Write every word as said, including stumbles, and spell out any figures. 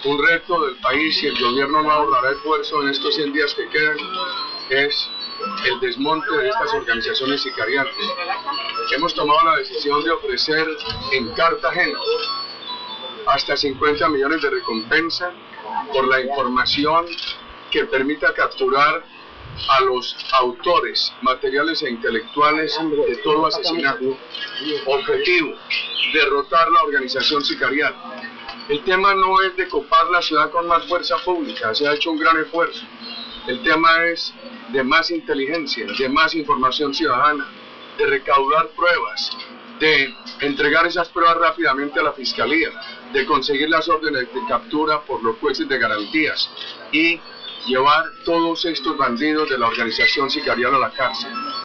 Un reto del país, y el gobierno no ahorrará esfuerzo en estos cien días que quedan, es el desmonte de estas organizaciones sicariantes. Hemos tomado la decisión de ofrecer en Cartagena hasta cincuenta millones de recompensa por la información que permita capturar a los autores materiales e intelectuales de todo asesinato. Objetivo: derrotar la organización sicarial. El tema no es de copar la ciudad con más fuerza pública, se ha hecho un gran esfuerzo. El tema es de más inteligencia, de más información ciudadana, de recaudar pruebas, de entregar esas pruebas rápidamente a la Fiscalía, de conseguir las órdenes de captura por los jueces de garantías y llevar todos estos bandidos de la organización sicarial a la cárcel.